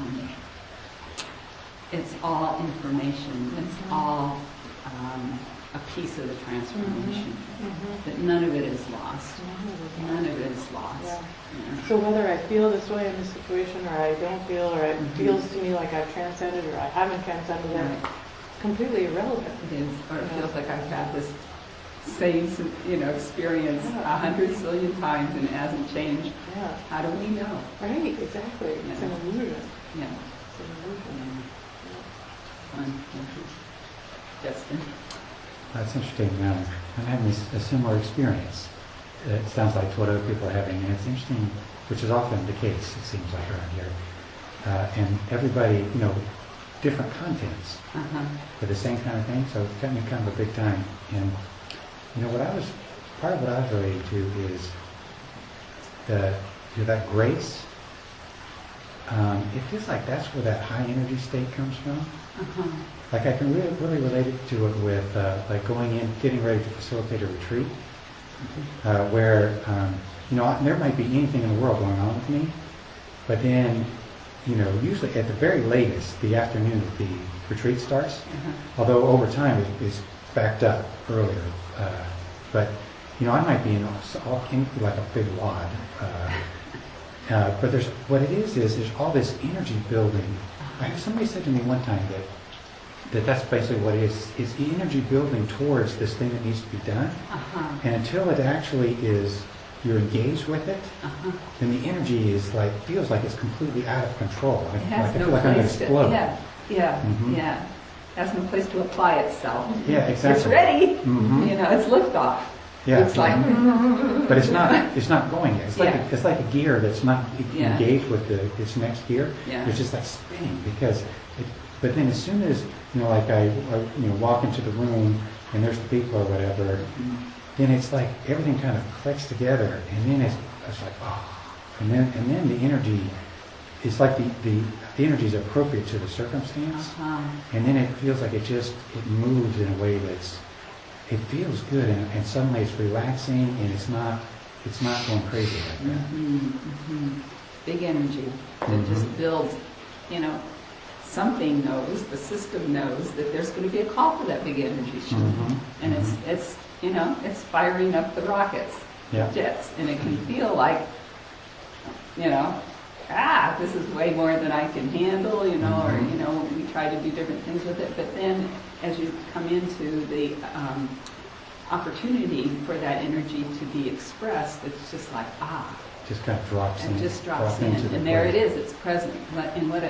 it's all information. It's all a piece of the transformation. That none of it is lost. None of it is lost. Yeah. Yeah. So whether I feel this way in this situation, or I don't feel, or it feels to me like I've transcended, or I haven't transcended it, Right. completely irrelevant. It is, or it feels like I've had this same, you know, experience 100 zillion times and it hasn't changed. Yeah. How do we know? Right, exactly. It's an illusion. Yeah. It's an illusion. Fun. Justin. That's interesting. I'm having a similar experience. It sounds like what other people are having, and it's interesting, which is often the case, it seems like around here. And everybody, you know, different contents for the same kind of thing, so it's kind of a big time. And, you know, part of what I was relating to is that grace. It feels like that's where that high energy state comes from. Like I can really relate it to it with like going in, getting ready to facilitate a retreat, where you know, there might be anything in the world going on with me, but then, you know, usually at the very latest, the afternoon that the retreat starts, although over time it's backed up earlier, but you know, I might be in like a big wad. But what it is there's all this energy building. Somebody said to me one time that's basically what it is the energy building towards this thing that needs to be done. And until it actually is, you're engaged with it, then the energy is feels like it's completely out of control. It has no I'm going to place to, explode. yeah. Has no place to apply itself. Yeah, exactly. It's ready. You know, it's liftoff. Yeah. It's like, but it's not going yet. It's like a gear that's not engaged with its next gear. Yeah. It's just like spinning because but then as soon as, you know, like I walk into the room and there's the people or whatever, then it's like everything kind of clicks together, and then it's like, oh, and then the energy, it's like the energy is appropriate to the circumstance, and then it feels like it moves in a way it feels good, and suddenly it's relaxing, and it's not going crazy like that. Big energy that just builds, you know. Something knows, the system knows that there's going to be a call for that big energy shift, and it's you know, it's firing up the rockets, jets, and it can feel like, you know, this is way more than I can handle, you know, or you know, we try to do different things with it, but then as you come into the opportunity for that energy to be expressed, it's just like just kind of drops in. And just drops in, and there it is. It's present. And what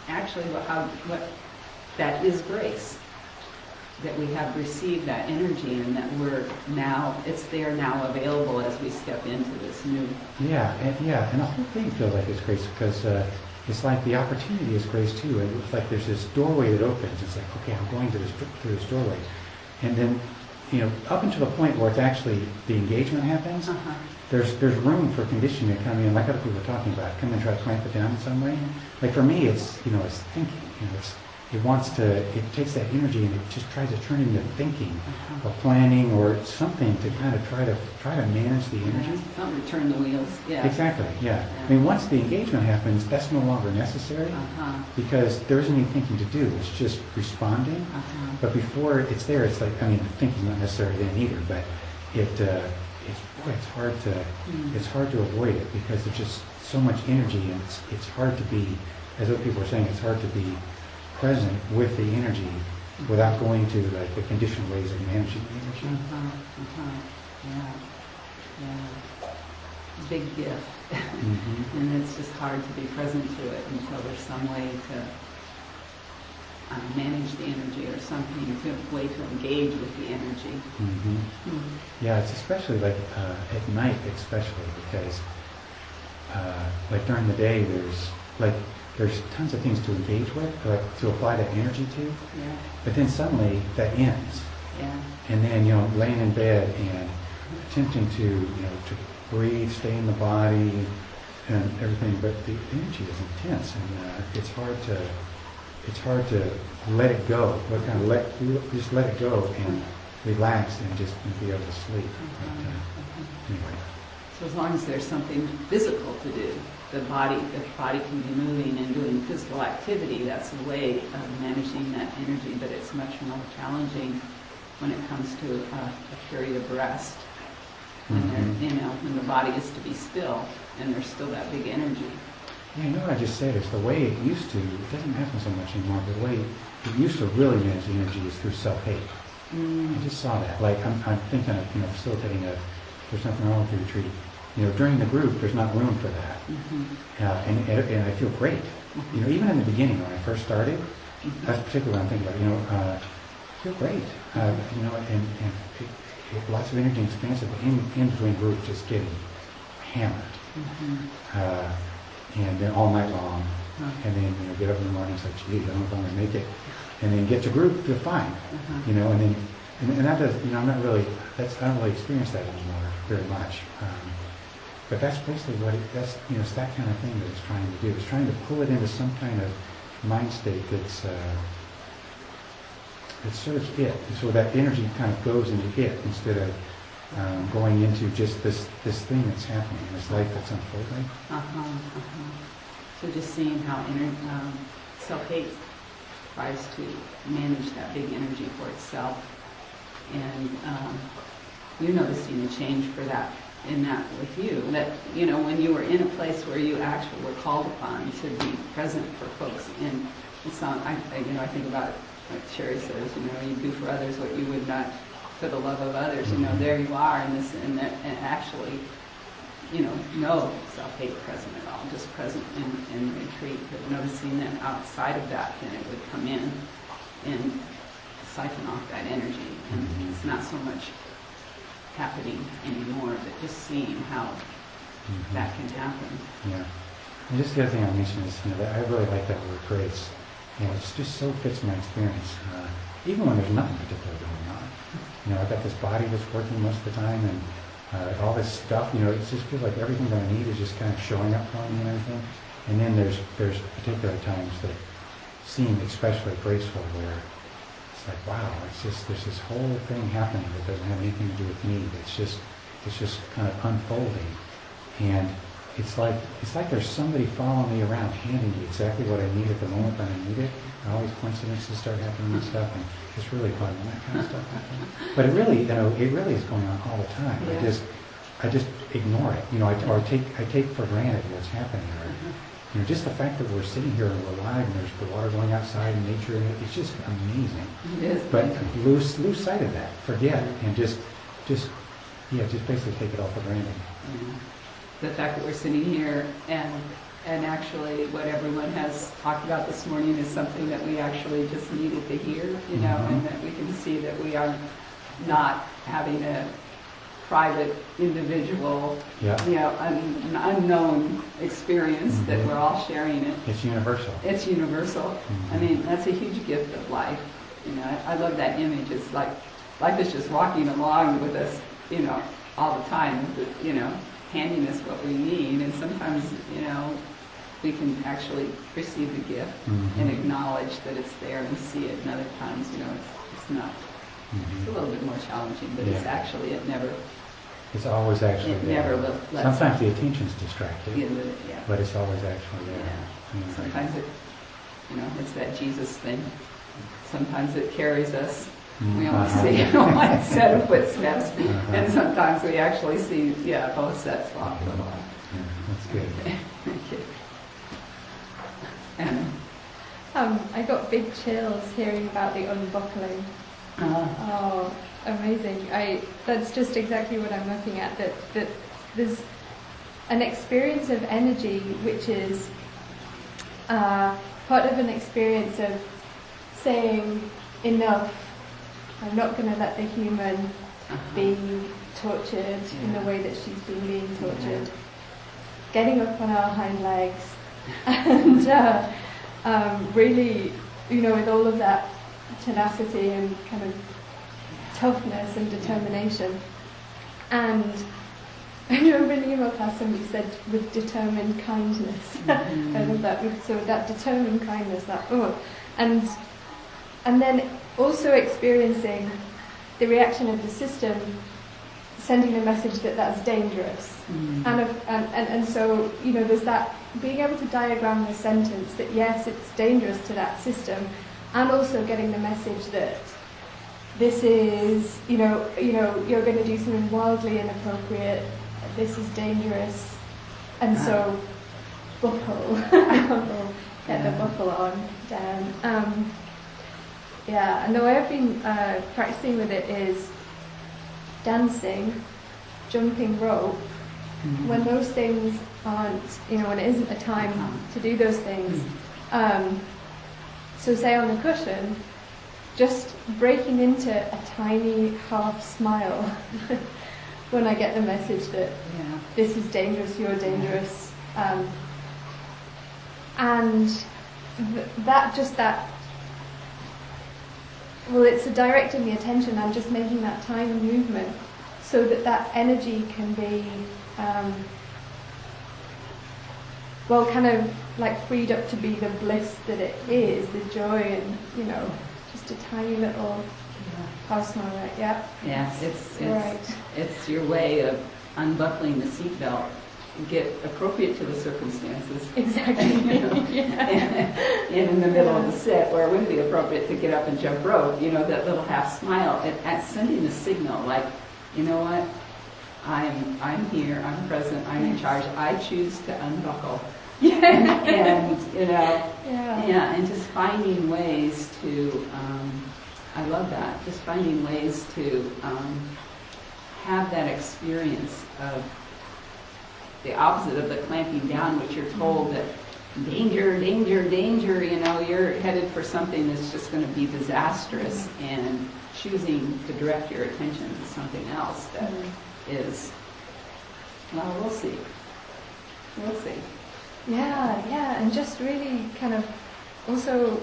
that is grace. That we have received that energy, and that it's there now available as we step into this new. And the whole thing feels like it's grace because it's like the opportunity is grace too. And it's like there's this doorway that opens. It's like, okay, I'm going through this doorway, and then, you know, up until the point where it's actually the engagement happens. There's room for conditioning to come in, like other people are talking about, come and try to clamp it down in some way. Like for me, it's, you know, it's thinking. You know, it takes that energy and it just tries to turn into thinking or planning or something to kind of try to manage the energy. Not turn the wheels. Yeah. Exactly. Yeah. I mean, once the engagement happens, that's no longer necessary because there isn't any thinking to do. It's just responding. But before it's there, it's like, I mean, thinking's not necessary then either, but it's hard to avoid it because there's just so much energy, and it's hard to be, as other people are saying, it's hard to be present with the energy without going to like the conditioned ways of managing the energy. Yeah. Yeah. Big gift. Mm-hmm. And it's just hard to be present to it until there's some way to manage the energy or something, to way to engage with the energy. Mm-hmm. Yeah, it's especially like at night, especially because like during the day, there's tons of things to engage with, like to apply that energy to. Yeah. But then suddenly that ends, Yeah. and then laying in bed and attempting to to breathe, stay in the body, and everything. But the energy is intense, and it's hard to let it go. But kind of just let it go and relax and just be able to sleep. But, anyway. So as long as there's something physical to do, the body can be moving and doing physical activity, that's a way of managing that energy, but it's much more challenging when it comes to a period of rest. When when the body is to be still and there's still that big energy. Yeah, what I just said is the way it used to, it doesn't happen so much anymore, but the way it used to really manage the energy is through self-hate. I just saw that. Like, I'm thinking of, facilitating there's nothing wrong with the retreat. During the group, there's not room for that. And I feel great. Even in the beginning, when I first started, that's particularly what I'm thinking about, I feel great. And lots of energy and expansive, but in between groups, just getting hammered. And then all night long, and then get up in the morning, it's like, geez, I don't know if I'm going to make it, and then get to group, feel fine, and then and that does, I'm not really, I don't really experience that anymore very much, but that's basically what it's that kind of thing that it's trying to do. It's trying to pull it into some kind of mind state that's sort of it, so that energy kind of goes into it instead of going into just this thing that's happening, this life that's unfolding. So just seeing how self-hate tries to manage that big energy for itself, and you're noticing a change for that in that with you. That when you were in a place where you actually were called upon to be present for folks, and it's not. I think about it, like Sherry says, you do for others what you would not for the love of others. There you are in this, and actually, no self-hate present at all, just present in retreat. But noticing that outside of that, then it would come in and siphon off that energy, and it's not so much happening anymore, but just seeing how that can happen. Yeah. And just the other thing I mentioned is, that I really like that word grace. It just so fits my experience, even when there's nothing particular going on. I've got this body that's working most of the time, and all this stuff, it just feels like everything that I need is just kind of showing up for me and everything. And then there's particular times that seem especially graceful where it's like, wow, there's this whole thing happening that doesn't have anything to do with me. It's just kind of unfolding. And it's like there's somebody following me around, handing me exactly what I need at the moment that I need it. And all these coincidences start happening and stuff, and it's really fun when that kind of stuff happens. But it really is going on all the time. Yeah. I just ignore it, I take for granted what's happening, or just the fact that we're sitting here and we're alive, and there's the water going outside and nature, and it's just amazing. It is. But lose sight of that, forget, and just basically take it all for granted. Yeah. The fact that we're sitting here and actually what everyone has talked about this morning is something that we actually just needed to hear, and that we can see that we are not having a private, individual, an unknown experience, that we're all sharing it. It's universal. It's universal. I mean, that's a huge gift of life. I love that image. It's like life is just walking along with us, all the time, handing us what we need, and sometimes, we can actually receive the gift and acknowledge that it's there and see it, and other times, it's not. It's a little bit more challenging, but it's actually, it's always actually there. Never lets Sometimes the attention's distracted, yeah. but it's always actually there. Yeah. Sometimes it's that Jesus thing. Sometimes it carries us. We only see one set of footsteps, and sometimes we actually see, both sets walking along. Yeah, that's good. Thank you. And I got big chills hearing about the unbuckling. Oh, amazing. That's just exactly what I'm looking at, that there's an experience of energy which is part of an experience of saying, enough, I'm not going to let the human be tortured in the way that she's been being tortured. Getting up on our hind legs and really, with all of that tenacity and kind of toughness and determination. And I remember in the email class somebody said, with determined kindness. Mm-hmm. I love that. So that determined kindness, and then also experiencing the reaction of the system, sending the message that that's dangerous. Mm-hmm. And so, there's that, being able to diagram the sentence that yes, it's dangerous to that system, and also getting the message that this is, you're going to do something wildly inappropriate, this is dangerous, and so buckle, get the buckle on, down. And the way I've been practicing with it is dancing, jumping rope, when those things aren't, when it isn't a time to do those things. So say on the cushion, just breaking into a tiny half smile when I get the message that this is dangerous, you're dangerous. And it's directing the attention. I'm just making that tiny movement so that energy can be, kind of like freed up to be the bliss that it is, the joy, and just a tiny little half smile, right? Yeah. Yes, it's your way of unbuckling the seatbelt. Get appropriate to the circumstances. Exactly. And in the middle of the sit, where it wouldn't be appropriate to get up and jump rope, that little half smile, at sending the signal, like, you know what, I'm here, I'm present, I'm in charge, I choose to unbuckle. And just finding ways to, I love that, just finding ways to have that experience of the opposite of the clamping down, which you're told that danger, danger, danger, you're headed for something that's just going to be disastrous, and choosing to direct your attention to something else that is, we'll see. We'll see. Yeah, and just really kind of also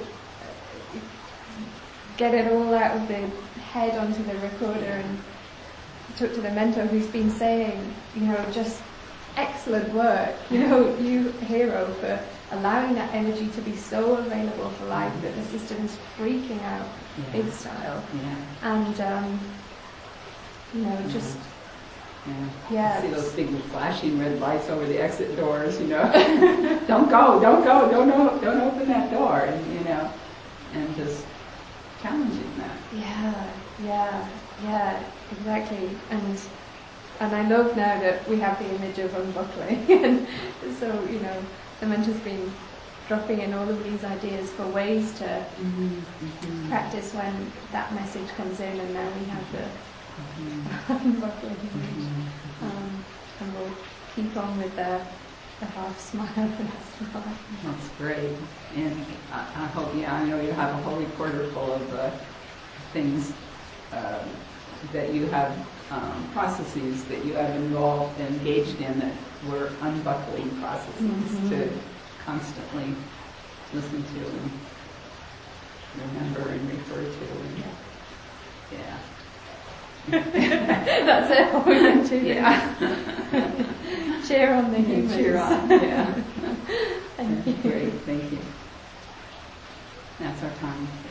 get it all out of the head onto the recorder and talk to the mentor who's been saying, just excellent work, you hero for allowing that energy to be so available for life that the system is freaking out big style. And, just... See those big flashing red lights over the exit doors, don't go, don't open that door, and just challenging that. Yeah, exactly. And I love now that we have the image of unbuckling, and so the mentor's been dropping in all of these ideas for ways to practice when that message comes in, and now we have the unbuckling image. And we'll keep on with the half smile and the smile. That's great. And I hope, I know you have a whole recorder full of things that you have, processes that you have engaged in that were unbuckling processes to constantly listen to and remember and refer to. That's it. What we're going to do. Cheer on the humans. Cheer on. Thank you. Great. Thank you. That's our time.